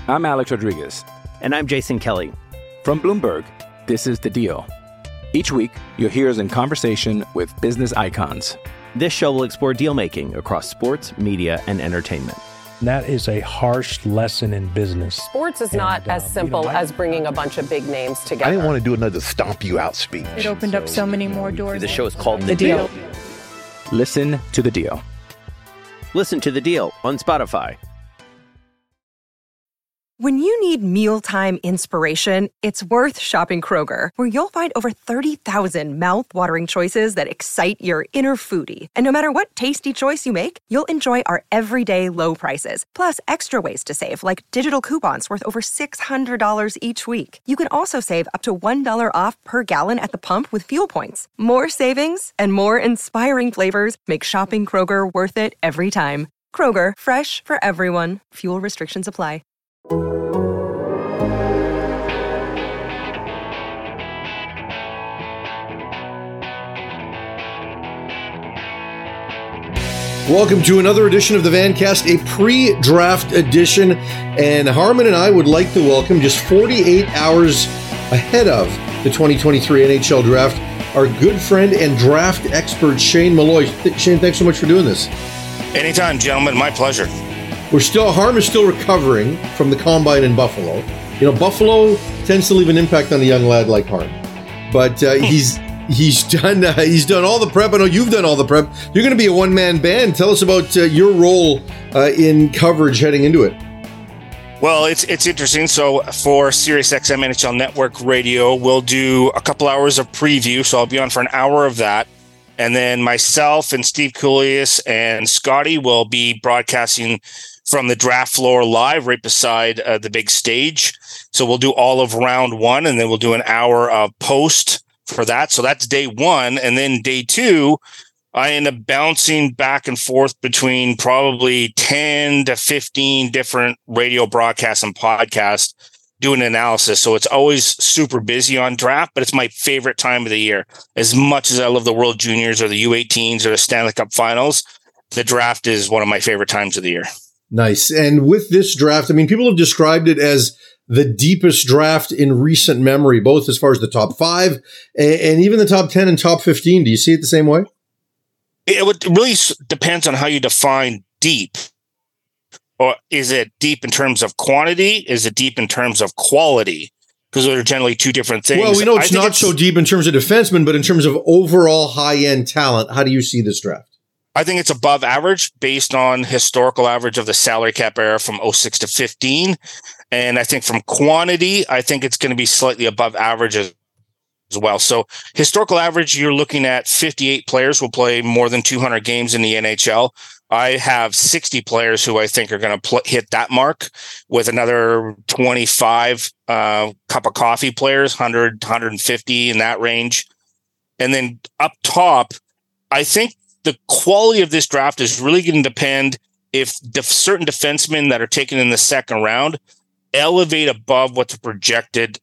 I'm Alex Rodriguez. And I'm Jason Kelly. From Bloomberg, this is The Deal. Each week, you'll hear us in conversation with business icons. This show will explore deal-making across sports, media, and entertainment. That is a harsh lesson in business. Sports is not as simple as bringing a bunch of big names together. I didn't want to do another stomp you out speech. It opened up so many more doors. The show is called The Deal. Listen to The Deal. Listen to The Deal on Spotify. When you need mealtime inspiration, it's worth shopping Kroger, where you'll find over 30,000 mouth-watering choices that excite your inner foodie. And no matter what tasty choice you make, you'll enjoy our everyday low prices, plus extra ways to save, like digital coupons worth over $600 each week. You can also save up to $1 off per gallon at the pump with fuel points. More savings and more inspiring flavors make shopping Kroger worth it every time. Kroger, fresh for everyone. Fuel restrictions apply. Welcome to another edition of the Vancast, a pre-draft edition. And Harman and I would like to welcome, just 48 hours ahead of the 2023 NHL Draft, our good friend and draft expert, Shane Malloy. Shane, thanks so much for doing this. Anytime, gentlemen. My pleasure. Harm is still recovering from the combine in Buffalo. You know, Buffalo tends to leave an impact on a young lad like Harm. But he's done all the prep. I know you've done all the prep. You're going to be a one-man band. Tell us about your role in coverage heading into it. Well, it's interesting. So for SiriusXM NHL Network Radio, we'll do a couple hours of preview. So I'll be on for an hour of that. And then myself and Steve Kouleas and Scotty will be broadcasting from the draft floor live right beside the big stage. So we'll do all of round one, and then we'll do an hour of post for that. So that's day one. And then day two, I end up bouncing back and forth between probably 10 to 15 different radio broadcasts and podcasts doing analysis. So it's always super busy on draft, but it's my favorite time of the year. As much as I love the World Juniors or the U18s or the Stanley Cup Finals, the draft is one of my favorite times of the year. Nice. And with this draft, I mean, people have described it as the deepest draft in recent memory, both as far as the top 5 and even the top 10 and top 15. Do you see it the same way? It really depends on how you define deep. Or is it deep in terms of quantity? Is it deep in terms of quality? Because those are generally two different things. Well, we know it's not so deep in terms of defensemen, but in terms of overall high-end talent, how do you see this draft? I think it's above average based on historical average of the salary cap era from 06 to 15. And I think from quantity, I think it's going to be slightly above average as well. So historical average, you're looking at 58 players will play more than 200 games in the NHL. I have 60 players who I think are going to hit that mark, with another 25 cup of coffee players, 100, 150 in that range. And then up top, I think the quality of this draft is really going to depend if certain defensemen that are taken in the second round elevate above what's projected,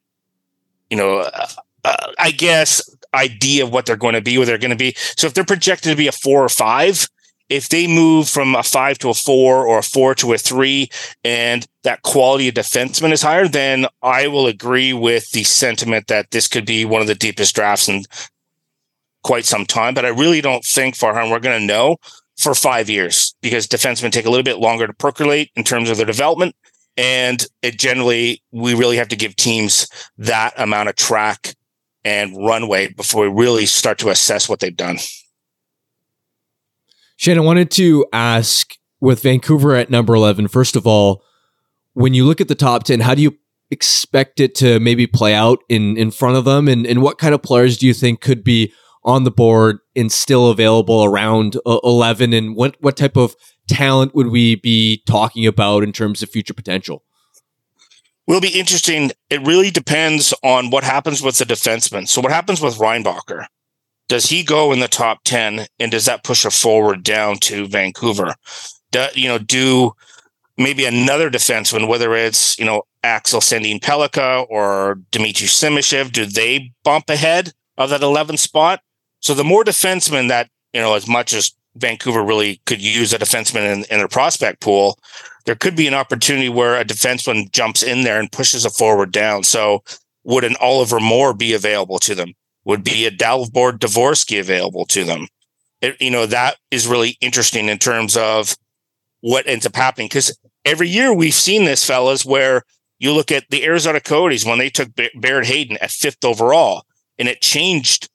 I guess, idea of what they're going to be, where they're going to be. So if they're projected to be a 4 or 5, if they move from a 5 to a 4 or a 4 to a 3, and that quality of defenseman is higher, then I will agree with the sentiment that this could be one of the deepest drafts in quite some time. But I really don't think, Farhan, we're going to know for 5 years, because defensemen take a little bit longer to percolate in terms of their development. And we really have to give teams that amount of track and runway before we really start to assess what they've done. Shane, I wanted to ask, with Vancouver at number 11, first of all, when you look at the top 10, how do you expect it to maybe play out in front of them? And what kind of players do you think could be on the board and still available around 11? And what type of talent would we be talking about in terms of future potential? Will be interesting. It really depends on what happens with the defenseman. So what happens with Reinbacher? Does he go in the top 10, and does that push a forward down to Vancouver? Do maybe another defenseman, whether it's, Axel Sandin-Pellikka or Dmitry Simashev, do they bump ahead of that 11th spot? So the more defensemen that, as much as Vancouver really could use a defenseman in their prospect pool, there could be an opportunity where a defenseman jumps in there and pushes a forward down. So would an Oliver Moore be available to them? Would be a Dalibor Dvorsky available to them? That is really interesting in terms of what ends up happening. Because every year we've seen this, fellas, where you look at the Arizona Coyotes when they took Barrett Hayton at 5th overall, and it changed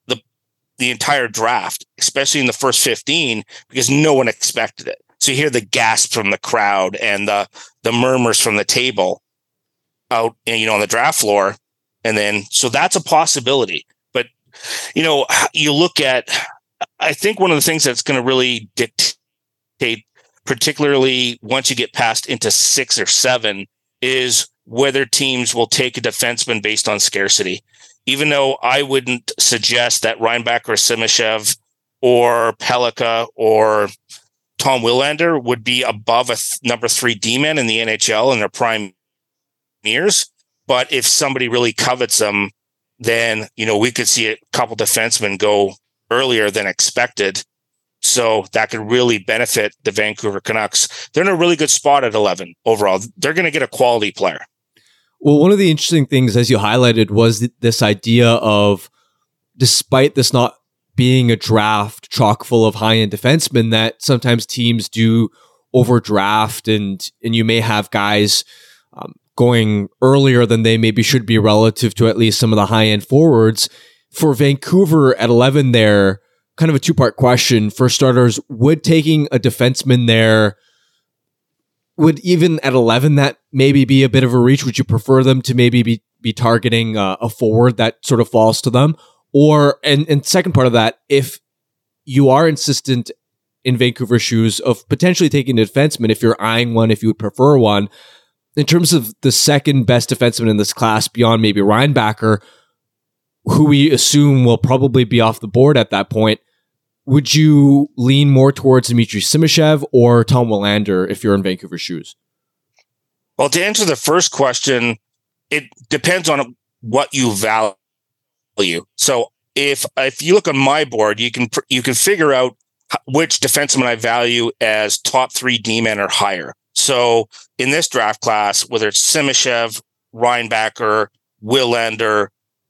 the entire draft, especially in the first 15, because no one expected it. So you hear the gasp from the crowd and the murmurs from the table out, on the draft floor. And then, so that's a possibility. But, you look at, I think one of the things that's going to really dictate, particularly once you get past into 6 or 7, is whether teams will take a defenseman based on scarcity. Even though I wouldn't suggest that Reinbacher or Simashev or Pellikka or Tom Willander would be above a number 3 D-man in the NHL in their prime years. But if somebody really covets them, then, we could see a couple defensemen go earlier than expected. So that could really benefit the Vancouver Canucks. They're in a really good spot at 11 overall. They're going to get a quality player. Well, one of the interesting things, as you highlighted, was this idea of, despite this not being a draft chock full of high-end defensemen, that sometimes teams do overdraft, and you may have guys going earlier than they maybe should be relative to at least some of the high-end forwards. For Vancouver at 11 there, kind of a two-part question. For starters, would taking a defenseman there, would even at 11 that maybe be a bit of a reach? Would you prefer them to maybe be targeting a forward that sort of falls to them? Or, and second part of that, if you are insistent in Vancouver's shoes of potentially taking a defenseman, if you're eyeing one, if you would prefer one, in terms of the second best defenseman in this class beyond maybe Reinbacher, who we assume will probably be off the board at that point, would you lean more towards Dmitry Simashev or Tom Willander if you're in Vancouver's shoes? Well, to answer the first question, it depends on what you value. So if you look on my board, you can figure out which defenseman I value as top 3 D-men or higher. So in this draft class, whether it's Simashev, Reinbacher, Willander,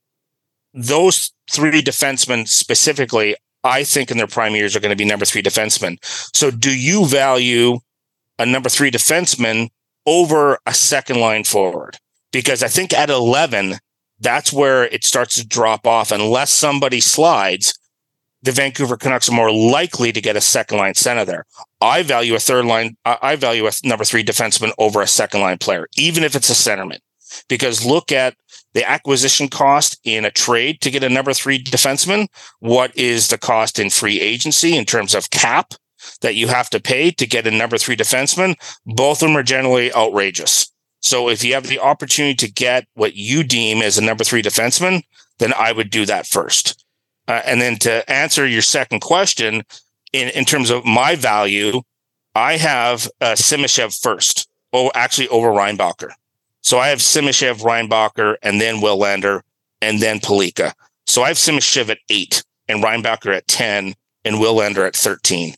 those 3 defensemen specifically, I think in their prime years are going to be number 3 defensemen. So do you value a number 3 defenseman over a second line forward? Because I think at 11, that's where it starts to drop off. Unless somebody slides, the Vancouver Canucks are more likely to get a second line center there. I value I value a number 3 defenseman over a second line player, even if it's a centerman, because look at the acquisition cost in a trade to get a number 3 defenseman. What is the cost in free agency in terms of cap that you have to pay to get a number 3 defenseman? Both of them are generally outrageous. So if you have the opportunity to get what you deem as a number 3 defenseman, then I would do that first. And then to answer your second question, in terms of my value, I have Simashev first. Actually over Reinbacher. So I have Simashev, Reinbacher, and then Willander, and then Pellikka. So I have Simashev at 8, and Reinbacher at 10, and Willander at 13.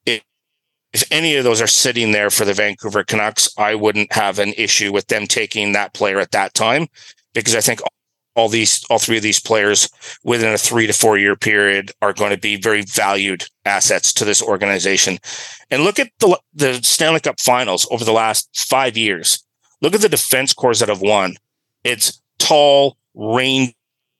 If any of those are sitting there for the Vancouver Canucks, I wouldn't have an issue with them taking that player at that time, because I think all 3 of these players within a 3 to 4 year period are going to be very valued assets to this organization. And look at the Stanley Cup Finals over the last 5 years. Look at the defense corps that have won. It's tall, rangy,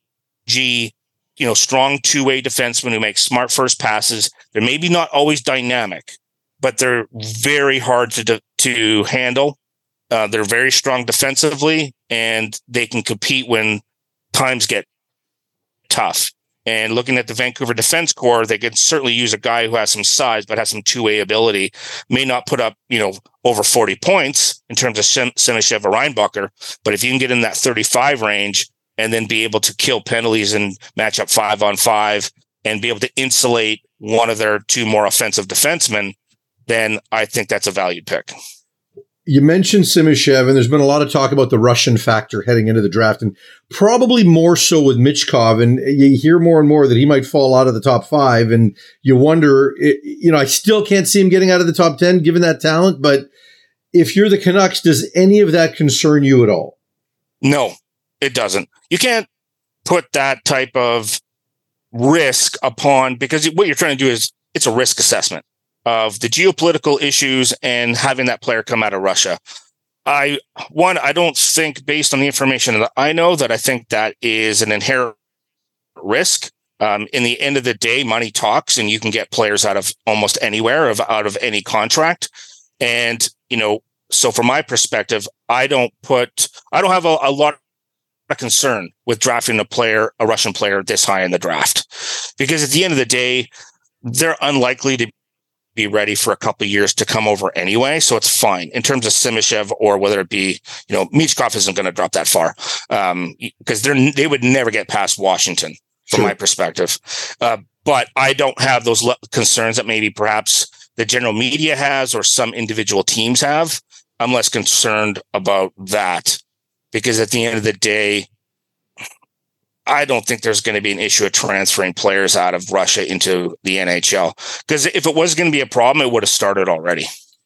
strong two-way defensemen who make smart first passes. They're maybe not always dynamic, but they're very hard to handle. They're very strong defensively, and they can compete when times get tough. And looking at the Vancouver defense corps, they could certainly use a guy who has some size, but has some two-way ability. May not put up, over 40 points in terms of Simashev or Reinbacher, but if you can get in that 35 range and then be able to kill penalties and match up 5-on-5 and be able to insulate one of their 2 more offensive defensemen, then I think that's a valued pick. You mentioned Simishev, and there's been a lot of talk about the Russian factor heading into the draft, and probably more so with Michkov. And you hear more and more that he might fall out of the top 5, and you wonder, I still can't see him getting out of the top 10 given that talent. But if you're the Canucks, does any of that concern you at all? No, it doesn't. You can't put that type of risk upon, because what you're trying to do is it's a risk assessment of the geopolitical issues and having that player come out of Russia. I don't think, based on the information that I know, that I think that is an inherent risk. In the end of the day, money talks, and you can get players out of almost anywhere, out of any contract. And, so from my perspective, I don't have a lot of concern with drafting a Russian player this high in the draft, because at the end of the day, they're unlikely to be ready for a couple of years to come over anyway. So it's fine in terms of Simishev, or whether it be, Michkov isn't going to drop that far, because they would never get past Washington from my perspective. But I don't have those concerns that maybe perhaps the general media has or some individual teams have. I'm less concerned about that, because at the end of the day, I don't think there's going to be an issue of transferring players out of Russia into the NHL, because if it was going to be a problem, it would have started already.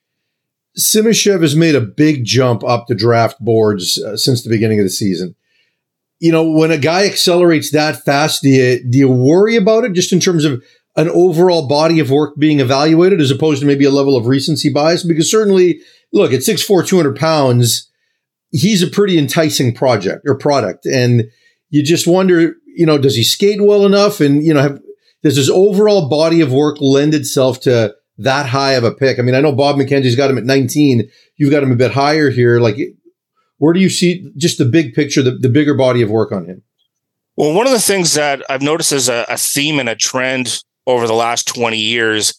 Simishev has made a big jump up the draft boards since the beginning of the season. When a guy accelerates that fast, do you worry about it just in terms of an overall body of work being evaluated, as opposed to maybe a level of recency bias? Because certainly, look, at 6'4", 200 pounds, he's a pretty enticing product. And you just wonder, does he skate well enough? And, does his overall body of work lend itself to that high of a pick? I mean, I know Bob McKenzie's got him at 19. You've got him a bit higher here. Like, where do you see just the big picture, the bigger body of work on him? Well, one of the things that I've noticed as a theme and a trend over the last 20 years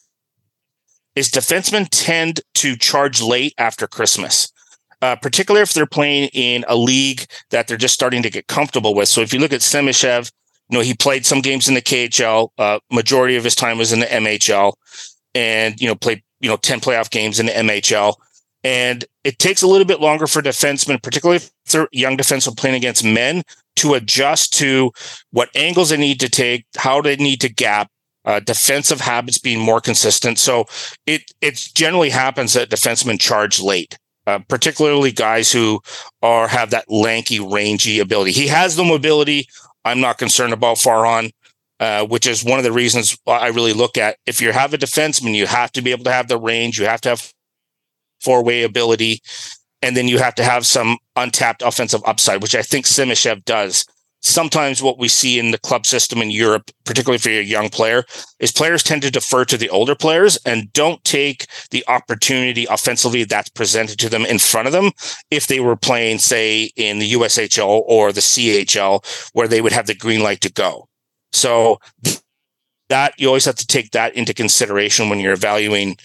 is defensemen tend to charge late after Christmas. Particularly if they're playing in a league that they're just starting to get comfortable with. So if you look at Simishev, he played some games in the KHL. Majority of his time was in the MHL, and played 10 playoff games in the MHL. And it takes a little bit longer for defensemen, particularly if they're young defensemen playing against men, to adjust to what angles they need to take, how they need to gap, defensive habits being more consistent. So it generally happens that defensemen charge late. Particularly guys who have that lanky, rangy ability. He has the mobility. I'm not concerned about Farhan, which is one of the reasons I really look at. If you have a defenseman, you have to be able to have the range. You have to have four-way ability, and then you have to have some untapped offensive upside, which I think Simishev does. Sometimes what we see in the club system in Europe, particularly for a young player, is players tend to defer to the older players and don't take the opportunity offensively that's presented to them in front of them if they were playing, say, in the USHL or the CHL, where they would have the green light to go. So that you always have to take that into consideration when you're evaluating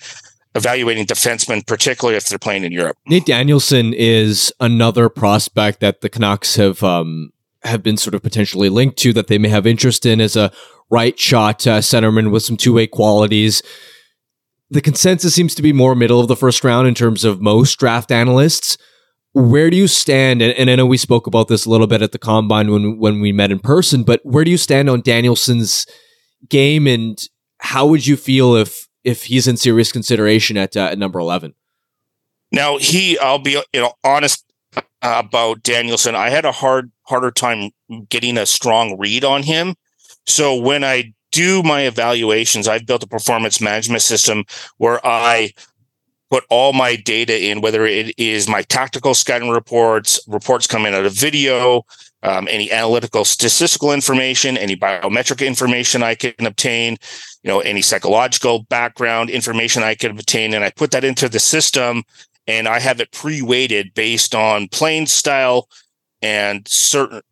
defensemen, particularly if they're playing in Europe. Nate Danielson is another prospect that the Canucks have been sort of potentially linked to, that they may have interest in as a right shot centerman with some two-way qualities. The consensus seems to be more middle of the first round in terms of most draft analysts. Where do you stand? And I know we spoke about this a little bit at the Combine when we met in person, but where do you stand on Danielson's game, and how would you feel if he's in serious consideration at number 11? Now, I'll be honest about Danielson. I had a harder time getting a strong read on him. So when I do my evaluations, I've built a performance management system where I put all my data in, whether it is my tactical scouting reports coming out of video, any analytical statistical information, any biometric information I can obtain, any psychological background information I can obtain, and I put that into the system, and I have it pre-weighted based on playing style and certain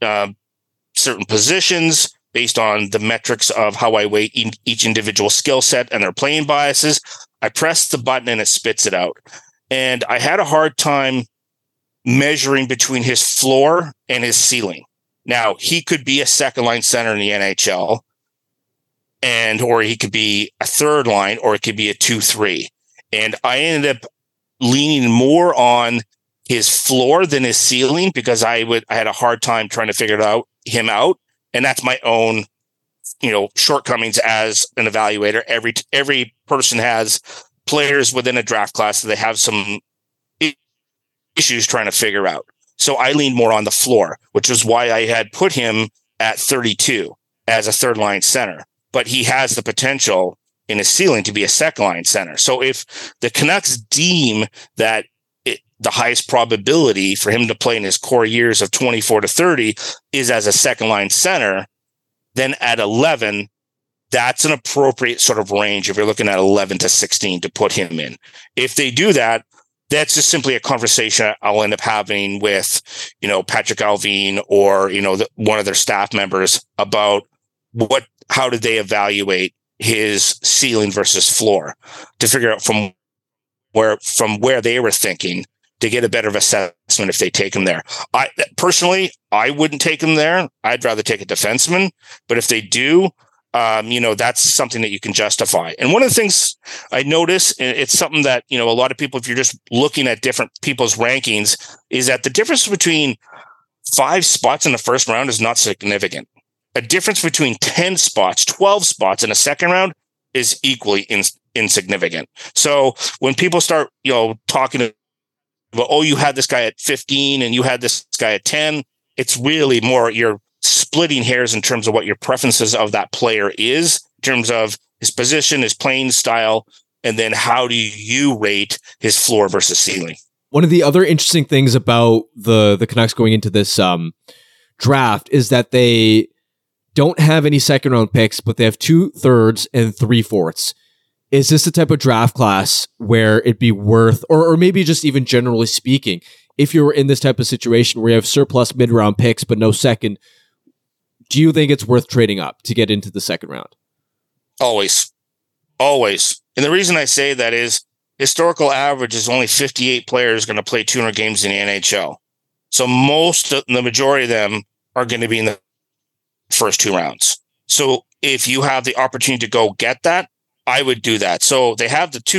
positions, based on the metrics of how I weight each individual skill set and their playing biases. I press the button and it spits it out. And I had a hard time measuring between his floor and his ceiling. Now, he could be a second line center in the NHL, or he could be a third line, or it could be a 2-3. And I ended up leaning more on his floor than his ceiling because I had a hard time trying to figure him out. And that's my own, shortcomings as an evaluator. Every person has players within a draft class that they have some issues trying to figure out. So I leaned more on the floor, which is why I had put him at 32 as a third line center. But he has the potential in his ceiling to be a second line center. So if the Canucks deem that the highest probability for him to play in his core years of 24 to 30 is as a second line center, then at 11, that's an appropriate sort of range if you're looking at 11 to 16 to put him in. If they do that, that's just simply a conversation I'll end up having with, Patrick Allvin or, one of their staff members about how did they evaluate his ceiling versus floor to figure out from where they were thinking to get a better assessment if they take him there. I wouldn't take him there. I'd rather take a defenseman, but if they do, that's something that you can justify. And one of the things I notice, and it's something that, a lot of people, if you're just looking at different people's rankings, is that the difference between 5 spots in the first round is not significant. A difference between 10 spots, 12 spots in a second round is equally insignificant. So when people start, talking about, you had this guy at 15 and you had this guy at 10, it's really more you're splitting hairs in terms of what your preferences of that player is, in terms of his position, his playing style, and then how do you rate his floor versus ceiling. One of the other interesting things about the Canucks going into this draft is that they don't have any second round picks, but they have 2/3 and 3/4. Is this the type of draft class where it'd be worth, or maybe just even generally speaking, if you're in this type of situation where you have surplus mid-round picks but no second, do you think it's worth trading up to get into the second round? Always. And the reason I say that is historical average is only 58 players going to play 200 games in the NHL. So the majority of them are going to be in the first 2 rounds. So if you have the opportunity to go get that, I would do that. So they have the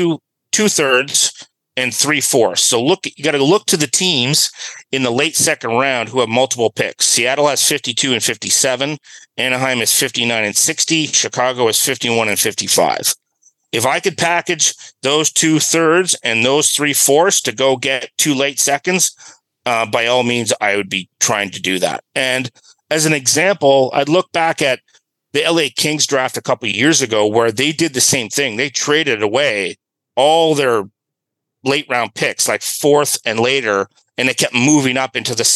2/3 and 3/4. So you got to look to the teams in the late second round who have multiple picks. Seattle has 52 and 57. Anaheim is 59 and 60. Chicago is 51 and 55. If I could package those 2/3 and those 3/4 to go get 2 late seconds, by all means, I would be trying to do that. And as an example, I'd look back at the LA Kings draft a couple of years ago where they did the same thing. They traded away all their late round picks, like 4th and later, and it kept moving up into the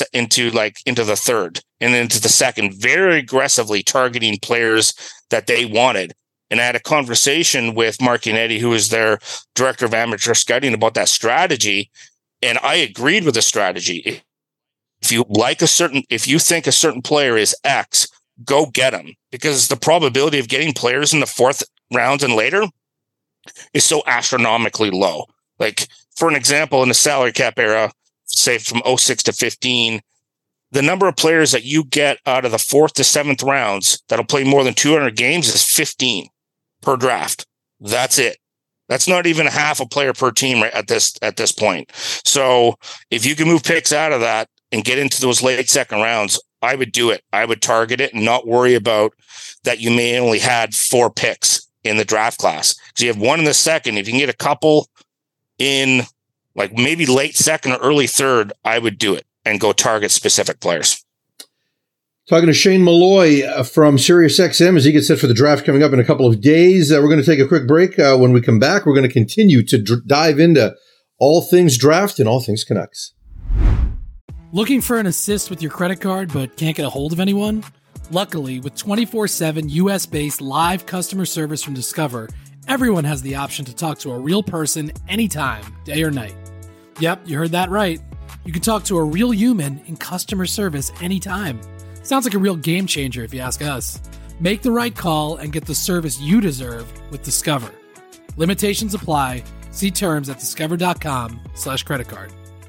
3rd and into the 2nd, very aggressively targeting players that they wanted. And I had a conversation with Mark Yannetti, who is their director of amateur scouting, about that strategy. And I agreed with the strategy. If you think a certain player is X, go get him, because the probability of getting players in the 4th round and later is so astronomically low. Like, for an example, in the salary cap era, say from 06 to 15, the number of players that you get out of the 4th to 7th rounds that'll play more than 200 games is 15 per draft. That's it. That's not even half a player per team right at this point. So if you can move picks out of that and get into those late second rounds, I would do it. I would target it and not worry about that you may only had 4 picks in the draft class. So you have 1 in the second. If you can get a couple in like maybe late second or early 3rd, I would do it and go target specific players. Talking to Shane Malloy from SiriusXM as he gets set for the draft coming up in a couple of days. We're going to take a quick break. When we come back, we're going to continue to dive into all things draft and all things Canucks. Looking for an assist with your credit card but can't get a hold of anyone? Luckily, with 24/7 US-based live customer service from Discover, everyone has the option to talk to a real person anytime, day or night. Yep, you heard that right. You can talk to a real human in customer service anytime. Sounds like a real game changer if you ask us. Make the right call and get the service you deserve with Discover. Limitations apply. See terms at discover.com/creditcard.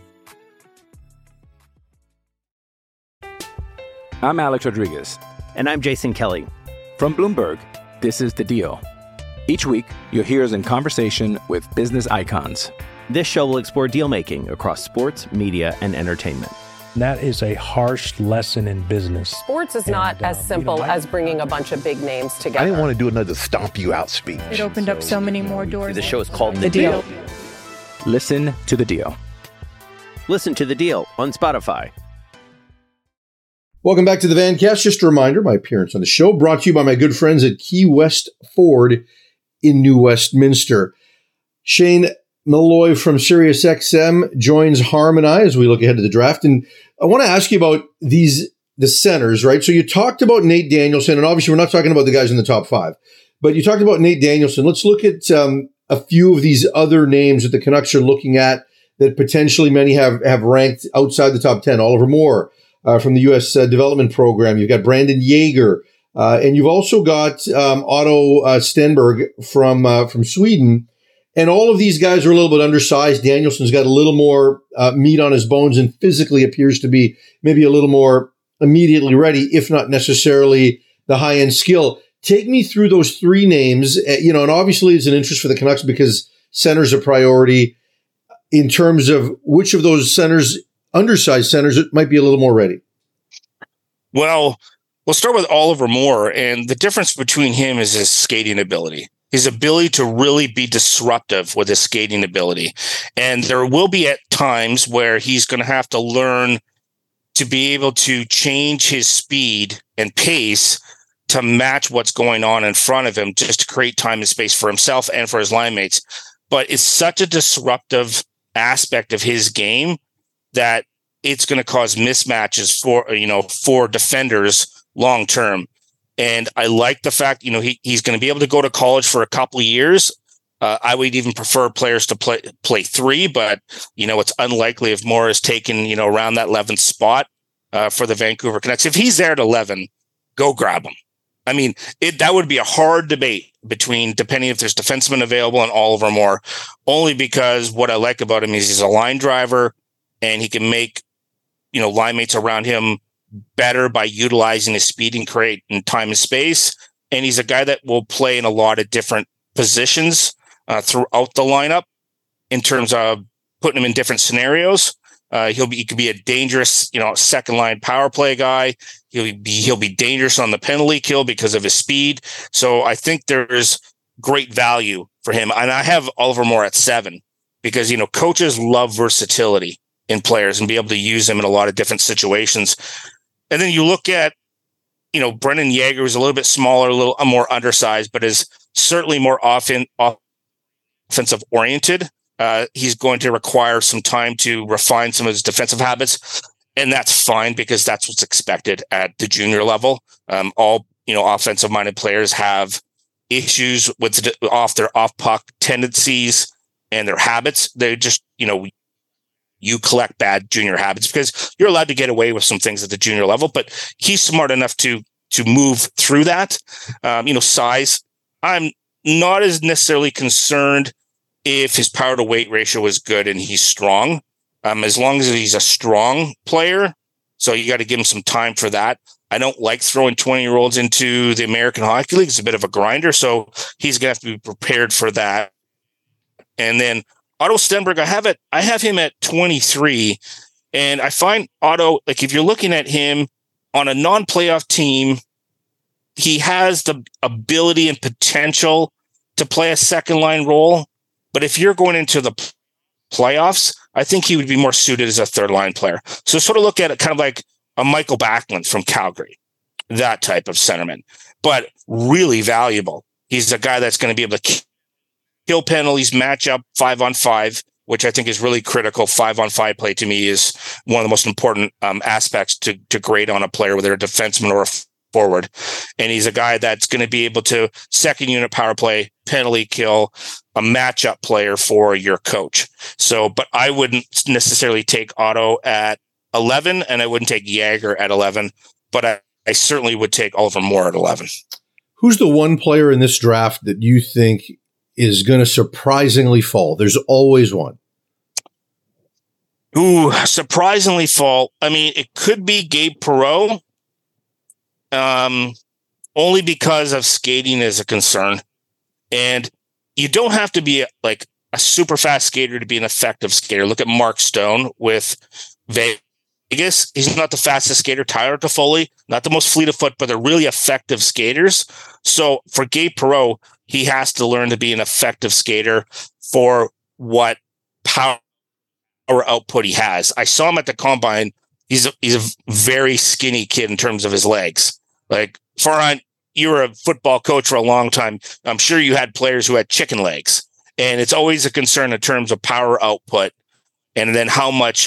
I'm Alex Rodriguez. And I'm Jason Kelly. From Bloomberg, this is The Deal. Each week, you'll hear us in conversation with business icons. This show will explore deal making across sports, media, and entertainment. That is a harsh lesson in business. Sports is not as simple as bringing a bunch of big names together. I didn't want to do another stomp you out speech. It opened up so many more doors. The show is called The Deal. Listen to the deal. Listen to The Deal on Spotify. Welcome back to the Vancast. Just a reminder, my appearance on the show brought to you by my good friends at Key West Ford in New Westminster. Shane Malloy from SiriusXM joins Harm and I as we look ahead to the draft. And I want to ask you about the centers, right? So you talked about Nate Danielson, and obviously we're not talking about the guys in the top 5, but you talked about Nate Danielson. Let's look at a few of these other names that the Canucks are looking at that potentially many have ranked outside the top 10. Oliver Moore from the U.S. Development Program. You've got Brandon Yeager, and you've also got Otto Stenberg from Sweden. And all of these guys are a little bit undersized. Danielson's got a little more meat on his bones and physically appears to be maybe a little more immediately ready, if not necessarily the high-end skill. Take me through those 3 names, and obviously it's an interest for the Canucks because center's a priority in terms of which of those centers, undersized centers, it might be a little more ready. Well, we'll start with Oliver Moore, and the difference between him is his skating ability. His ability to really be disruptive with his skating ability. And there will be at times where he's going to have to learn to be able to change his speed and pace to match what's going on in front of him, just to create time and space for himself and for his line mates. But it's such a disruptive aspect of his game that it's going to cause mismatches for defenders long term. And I like the fact, he's going to be able to go to college for a couple of years. I would even prefer players to play 3, but, it's unlikely if Moore is taken, around that 11th spot for the Vancouver Canucks. If he's there at 11, go grab him. I mean, that would be a hard debate depending if there's defensemen available and Oliver Moore, only because what I like about him is he's a line driver and he can make, line mates around him better by utilizing his speed and create in time and space. And he's a guy that will play in a lot of different positions throughout the lineup in terms of putting him in different scenarios. He could be a dangerous, second line power play guy. He'll be dangerous on the penalty kill because of his speed. So I think there's great value for him. And I have Oliver Moore at 7 because, coaches love versatility in players and be able to use them in a lot of different situations. And then you look at, Brendan Yeager, who's a little bit smaller, a little more undersized, but is certainly more offensive oriented. He's going to require some time to refine some of his defensive habits, and that's fine because that's what's expected at the junior level. All offensive minded players have issues with their off puck tendencies and their habits. They just, you collect bad junior habits because you're allowed to get away with some things at the junior level, but he's smart enough to move through that. Size, I'm not as necessarily concerned if his power to weight ratio is good and he's strong, as long as he's a strong player. So you got to give him some time for that. I don't like throwing 20-year-olds into the American Hockey League. It's a bit of a grinder. So he's going to have to be prepared for that. And then Otto Stenberg, I have him at 23. And I find Otto, like if you're looking at him on a non-playoff team, he has the ability and potential to play a second line role. But if you're going into the playoffs, I think he would be more suited as a third line player. So sort of look at it kind of like a Michael Backlund from Calgary, that type of centerman, but really valuable. He's a guy that's going to be able to kill penalties, match up 5-on-5, which I think is really critical. 5-on-5 play to me is one of the most important aspects to grade on a player, whether a defenseman or a forward. And he's a guy that's going to be able to second unit power play, penalty kill, a matchup player for your coach. So, but I wouldn't necessarily take Otto at 11 and I wouldn't take Yeager at 11, but I certainly would take Oliver Moore at 11. Who's the one player in this draft that you think is going to surprisingly fall? There's always one. Ooh, surprisingly fall. I mean, it could be Gabe Perreault, only because of skating is a concern. And you don't have to be like a super fast skater to be an effective skater. Look at Mark Stone with Vegas. He's not the fastest skater. Tyler Toffoli, not the most fleet of foot, but they're really effective skaters. So for Gabe Perreault, he has to learn to be an effective skater for what power output he has. I saw him at the combine. He's a very skinny kid in terms of his legs. Like, Farhan, you were a football coach for a long time. I'm sure you had players who had chicken legs. And it's always a concern in terms of power output and then how much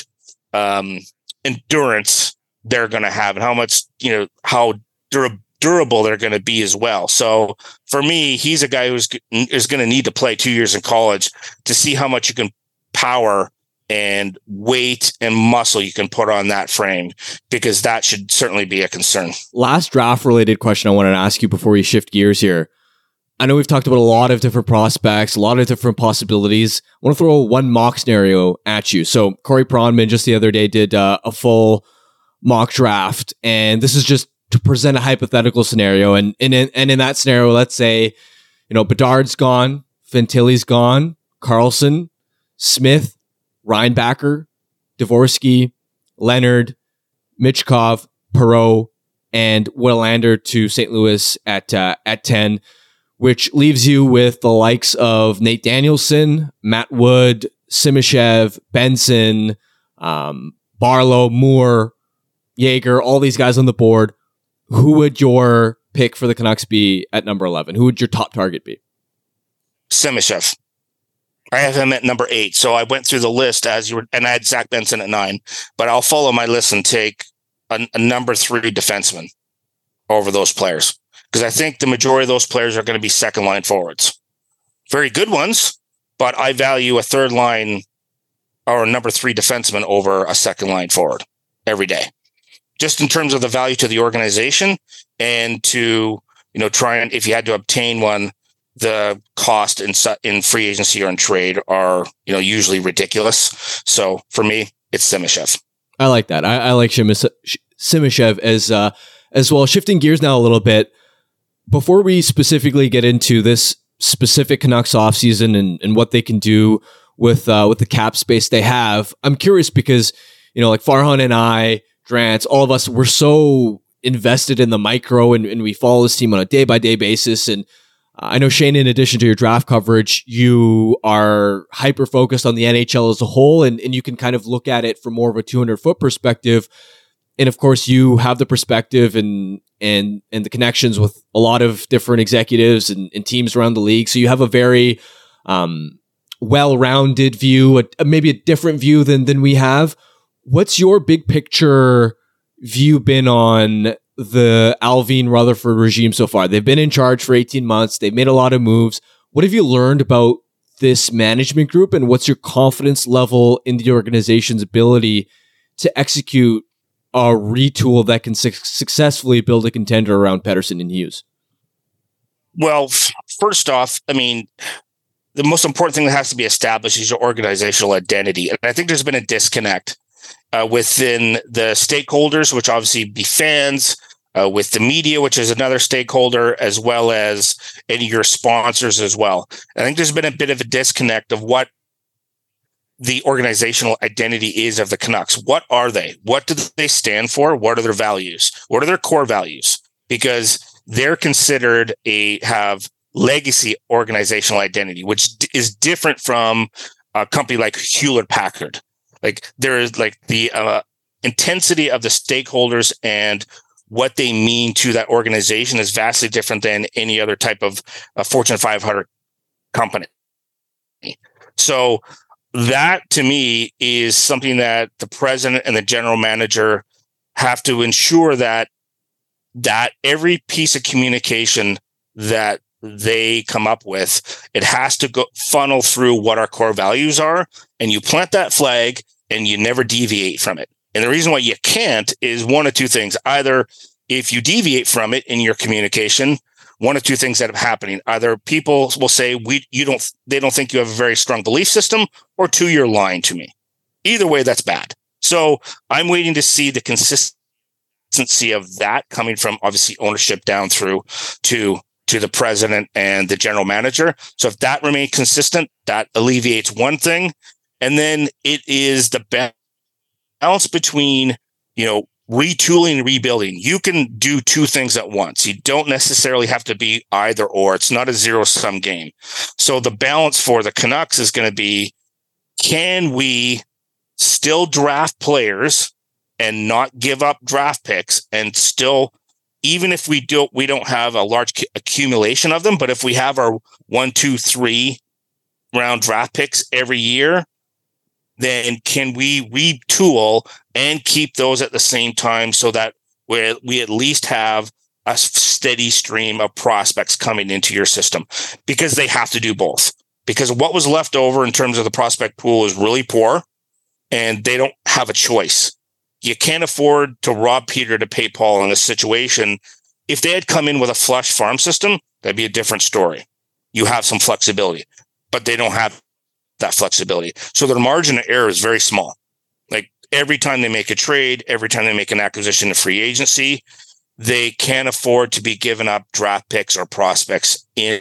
endurance they're going to have and how much, how durable they're going to be as well. So for me, he's a guy who's going to need to play 2 years in college to see how much you can power and weight and muscle you can put on that frame, because that should certainly be a concern. Last draft related question I wanted to ask you before we shift gears here. I know we've talked about a lot of different prospects, a lot of different possibilities. I want to throw one mock scenario at you. So Corey Pronman just the other day did a full mock draft, and this is just to present a hypothetical scenario. And in that scenario, let's say, Bedard's gone, Fantilli's gone, Carlson, Smith, Reinbacher, Dvorsky, Leonard, Michkov, Perreault, and Willander to St. Louis at 10. Which leaves you with the likes of Nate Danielson, Matt Wood, Simashev, Benson, Barlow, Moore, Yeager, all these guys on the board. Who would your pick for the Canucks be at number 11? Who would your top target be? Simashev. I have him at number 8. So I went through the list as you were, and I had Zach Benson at 9. But I'll follow my list and take a number 3 defenseman over those players. Because I think the majority of those players are going to be second line forwards. Very good ones, but I value a third line or a number 3 defenseman over a second line forward every day. Just in terms of the value to the organization and to, try and, if you had to obtain one, the cost in free agency or in trade are, usually ridiculous. So for me, it's Simashev. I like that. I like Simashev as well. Shifting gears now a little bit. Before we specifically get into this specific Canucks offseason and what they can do with the cap space they have, I'm curious because, like Farhan and I, Drance, all of us, we're so invested in the micro and we follow this team on a day-by-day basis. And I know, Shane, in addition to your draft coverage, you are hyper-focused on the NHL as a whole, and you can kind of look at it from more of a 200-foot perspective. And of course, you have the perspective and the connections with a lot of different executives and teams around the league. So you have a very well-rounded view, maybe a different view than we have. What's your big picture view been on the Alvin Rutherford regime so far? They've been in charge for 18 months. They've made a lot of moves. What have you learned about this management group, and what's your confidence level in the organization's ability to execute a retool that can successfully build a contender around Pettersson and Hughes? Well, first off, the most important thing that has to be established is your organizational identity. And I think there's been a disconnect within the stakeholders, which obviously be fans, with the media, which is another stakeholder, as well as any of your sponsors as well. I think there's been a bit of a disconnect of what the organizational identity is of the Canucks. What are they? What do they stand for? What are their values? What are their core values? Because they're considered have legacy organizational identity, which is different from a company like Hewlett Packard. Like, there is the intensity of the stakeholders and what they mean to that organization is vastly different than any other type of Fortune 500 company. So that, to me, is something that the president and the general manager have to ensure that every piece of communication that they come up with, it has to go funnel through what our core values are, and you plant that flag and you never deviate from it. And the reason why you can't is one of two things. Either if you deviate from it in your communication, one of two things that are happening. Either people will say they don't think you have a very strong belief system, or 2, you're lying to me. Either way, that's bad. So I'm waiting to see the consistency of that coming from obviously ownership down through to to the president and the general manager. So if that remains consistent, that alleviates one thing. And then it is the balance between, retooling and rebuilding. You can do two things at once. You don't necessarily have to be either or. It's not a zero-sum game. So the balance for the Canucks is going to be, can we still draft players and not give up draft picks, and still, even if we don't have a large accumulation of them, but if we have our 1, 2, 3 round draft picks every year, then can we retool and keep those at the same time so that we at least have a steady stream of prospects coming into your system? Because they have to do both. Because what was left over in terms of the prospect pool is really poor, and they don't have a choice. You can't afford to rob Peter to pay Paul in this situation. If they had come in with a flush farm system, that'd be a different story. You have some flexibility, but they don't have that flexibility. So their margin of error is very small. Like every time they make a trade, every time they make an acquisition of free agency, they can't afford to be giving up draft picks or prospects in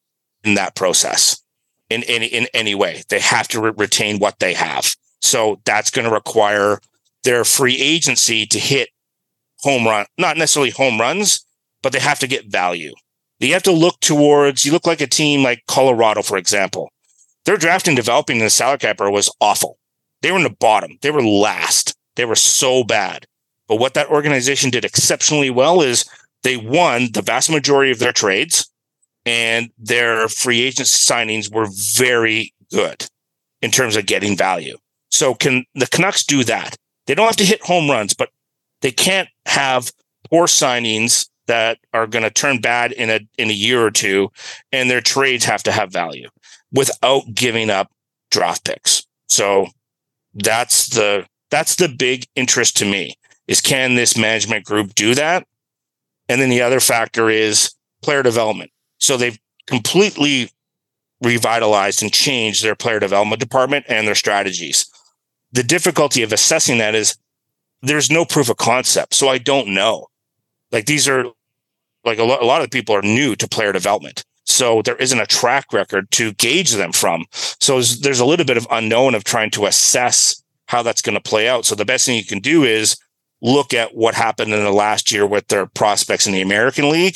that process in any way. They have to retain what they have. So that's going to require their free agency to hit home run, not necessarily home runs, but they have to get value. You have to look towards, you look like a team like Colorado, for example. Their drafting and developing in the salary cap era was awful. They were in the bottom. They were last. They were so bad. But what that organization did exceptionally well is they won the vast majority of their trades, and their free agent signings were very good in terms of getting value. So can the Canucks do that? They don't have to hit home runs, but they can't have poor signings that are going to turn bad in a year or two, and their trades have to have value without giving up draft picks. So that's the big interest to me, is can this management group do that? And then the other factor is player development. So they've completely revitalized and changed their player development department and their strategies. The difficulty of assessing that is there's no proof of concept. So I don't know. Like these are like a lot of people are new to player development. So there isn't a track record to gauge them from. So there's a little bit of unknown of trying to assess how that's going to play out. So the best thing you can do is look at what happened in the last year with their prospects in the American League,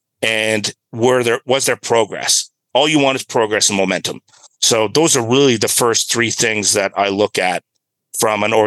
and was there progress. All you want is progress and momentum. So those are really the first three things that I look at from an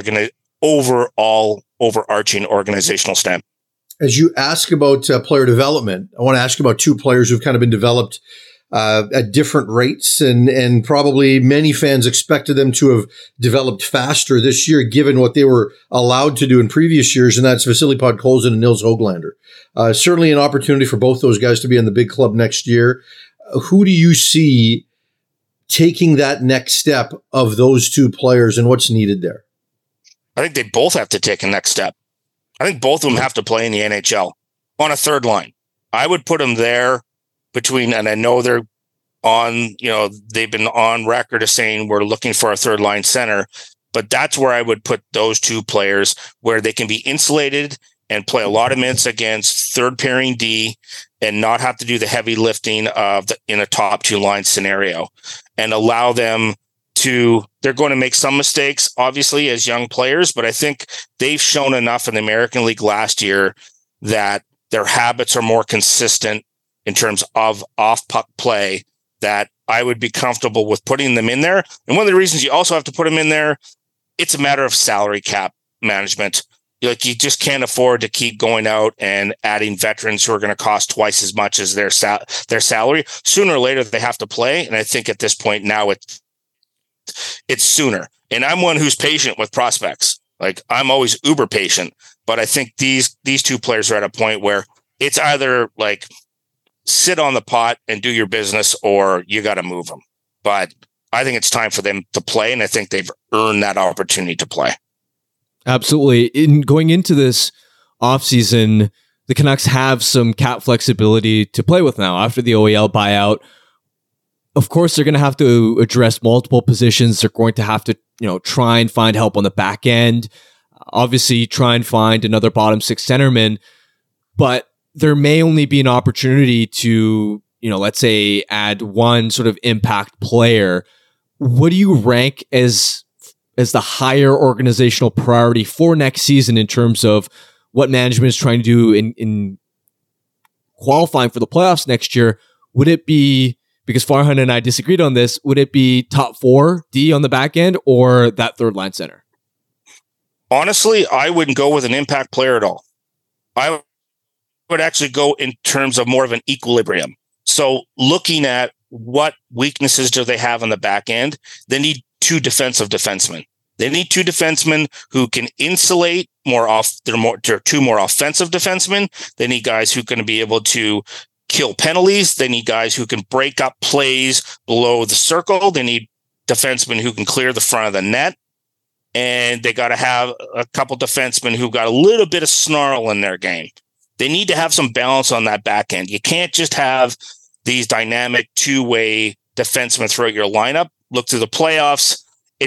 overarching organizational standpoint. As you ask about player development, I want to ask about two players who've kind of been developed at different rates, and probably many fans expected them to have developed faster this year, given what they were allowed to do in previous years, and that's Vasily Podkolzin and Nils Höglander. Certainly an opportunity for both those guys to be in the big club next year. Who do you see taking that next step of those two players, and what's needed there? I think they both have to take a next step. I think both of them have to play in the NHL on a third line. I would put them there between, and I know they're on, they've been on record as saying we're looking for a third line center, but that's where I would put those two players, where they can be insulated and play a lot of minutes against third pairing D and not have to do the heavy lifting in a top two line scenario, and allow them to, they're going to make some mistakes, obviously, as young players, but I think they've shown enough in the American League last year that their habits are more consistent in terms of off-puck play, that I would be comfortable with putting them in there. And one of the reasons you also have to put them in there, it's a matter of salary cap management. Like, you just can't afford to keep going out and adding veterans who are going to cost twice as much as their salary. Sooner or later, they have to play. And I think at this point now, it's sooner. And I'm one who's patient with prospects. Like, I'm always uber patient, but I think these two players are at a point where it's either like sit on the pot and do your business, or you got to move them. But I think it's time for them to play, and I think they've earned that opportunity to play. Absolutely. In going into this offseason, the Canucks have some cap flexibility to play with now after the OEL buyout. Of course, they're going to have to address multiple positions. They're going to have to, try and find help on the back end. Obviously, try and find another bottom six centerman. But there may only be an opportunity to, let's say add one sort of impact player. What do you rank as the higher organizational priority for next season in terms of what management is trying to do in qualifying for the playoffs next year? Would it be, because Farhan and I disagreed on this, would it be top 4 D on the back end or that third line center? Honestly, I wouldn't go with an impact player at all. I would actually go in terms of more of an equilibrium. So looking at what weaknesses do they have on the back end, they need 2 defensive defensemen. They need 2 defensemen who can insulate more off. They're 2 more offensive defensemen. They need guys who can be able to kill penalties. They need guys who can break up plays below the circle. They need defensemen who can clear the front of the net. And they got to have a couple defensemen who got a little bit of snarl in their game. They need to have some balance on that back end. You can't just have these dynamic 2-way defensemen throughout your lineup. Look through the playoffs.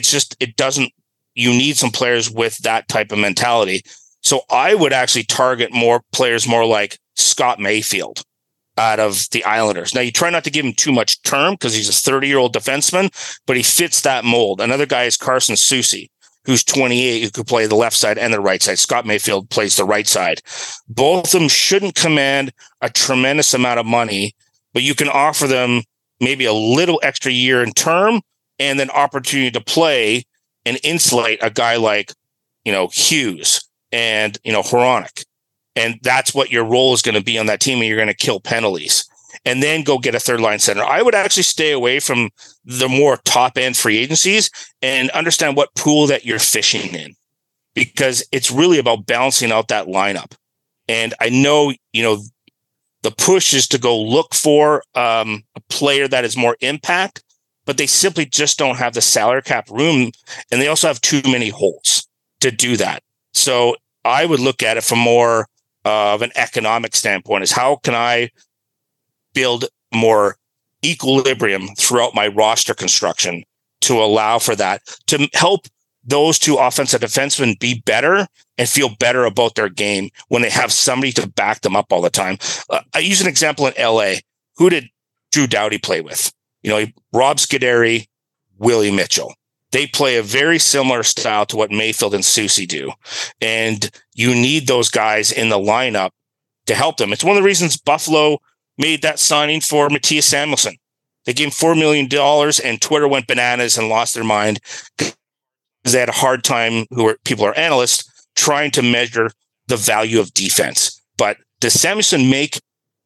You need some players with that type of mentality. So I would actually target more players more like Scott Mayfield out of the Islanders. Now, you try not to give him too much term because he's a 30-year-old defenseman, but he fits that mold. Another guy is Carson Soucy, who's 28, who could play the left side and the right side. Scott Mayfield plays the right side. Both of them shouldn't command a tremendous amount of money, but you can offer them maybe a little extra year in term and then opportunity to play and insulate a guy like, Hughes and, Hronek. And that's what your role is going to be on that team, and you're going to kill penalties. And then go get a third line center. I would actually stay away from the more top end free agencies and understand what pool that you're fishing in, because it's really about balancing out that lineup. And I know, the push is to go look for a player that is more impact, but they simply just don't have the salary cap room. And they also have too many holes to do that. So I would look at it from more of an economic standpoint, is how can I build more equilibrium throughout my roster construction to allow for that, to help those 2 offensive defensemen be better and feel better about their game when they have somebody to back them up all the time. I use an example in LA. Who did Drew Doughty play with? Rob Scuderi, Willie Mitchell. They play a very similar style to what Mayfield and Soucy do. And you need those guys in the lineup to help them. It's one of the reasons Buffalo made that signing for Matthias Samuelsson. They gave him $4 million, and Twitter went bananas and lost their mind because they had a hard time, people are analysts, trying to measure the value of defense. But does Samuelsson make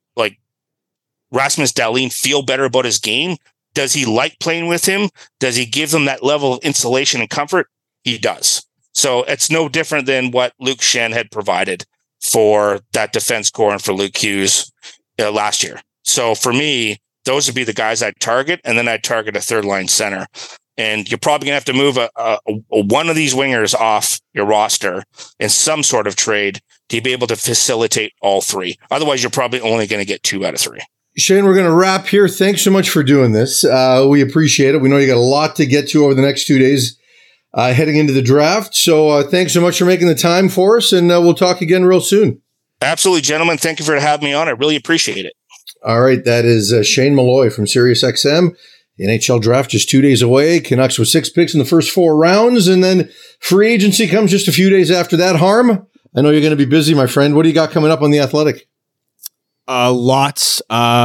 Rasmus Dahlin feel better about his game? Does he like playing with him? Does he give them that level of insulation and comfort? He does. So it's no different than what Luke Schenn had provided for that defense core and for Luke Hughes last year. So for me, those would be the guys I'd target, and then I'd target a third line center. And you're probably going to have to move one of these wingers off your roster in some sort of trade to be able to facilitate all 3. Otherwise, you're probably only going to get 2 out of 3. Shane, we're going to wrap here. Thanks so much for doing this. We appreciate it. We know you got a lot to get to over the next 2 days heading into the draft. So thanks so much for making the time for us, and we'll talk again real soon. Absolutely, gentlemen. Thank you for having me on. I really appreciate it. All right. That is Shane Malloy from SiriusXM. The NHL draft just 2 days away. Canucks with 6 picks in the first 4 rounds, and then free agency comes just a few days after that. Harm, I know you're going to be busy, my friend. What do you got coming up on The Athletic? Lots.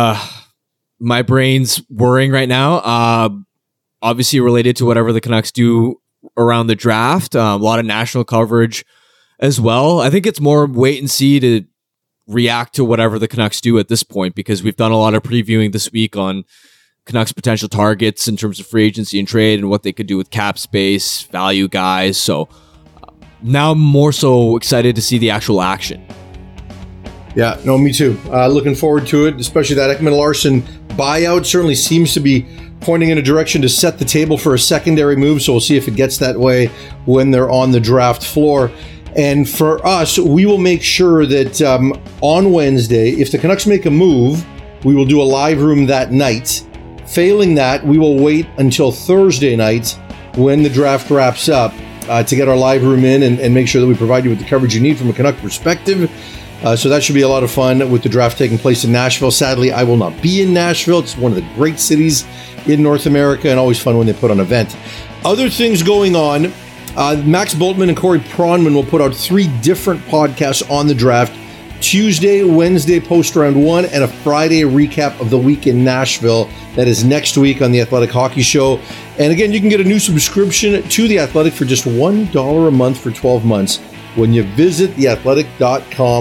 My brain's worrying right now. Obviously related to whatever the Canucks do around the draft. A lot of national coverage as well. I think it's more wait and see to react to whatever the Canucks do at this point, because we've done a lot of previewing this week on Canucks potential targets in terms of free agency and trade and what they could do with cap space, value guys. So now I'm more so excited to see the actual action. Yeah, no, me too. Looking forward to it, especially that Ekman-Larsson buyout certainly seems to be pointing in a direction to set the table for a secondary move. So we'll see if it gets that way when they're on the draft floor. And for us, we will make sure that on Wednesday, if the Canucks make a move, we will do a live room that night. Failing that, we will wait until Thursday night when the draft wraps up to get our live room in and make sure that we provide you with the coverage you need from a Canuck perspective. So that should be a lot of fun with the draft taking place in Nashville. Sadly, I will not be in Nashville. It's one of the great cities in North America and always fun when they put on an event. Other things going on. Max Bultman and Corey Pronman will put out 3 different podcasts on the draft. Tuesday, Wednesday, post round 1, and a Friday recap of the week in Nashville. That is next week on the Athletic Hockey Show. And again, you can get a new subscription to The Athletic for just $1 a month for 12 months when you visit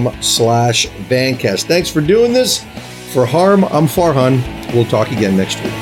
theathletic.com/Vancast. Thanks for doing this. For Harm, I'm Farhan. We'll talk again next week.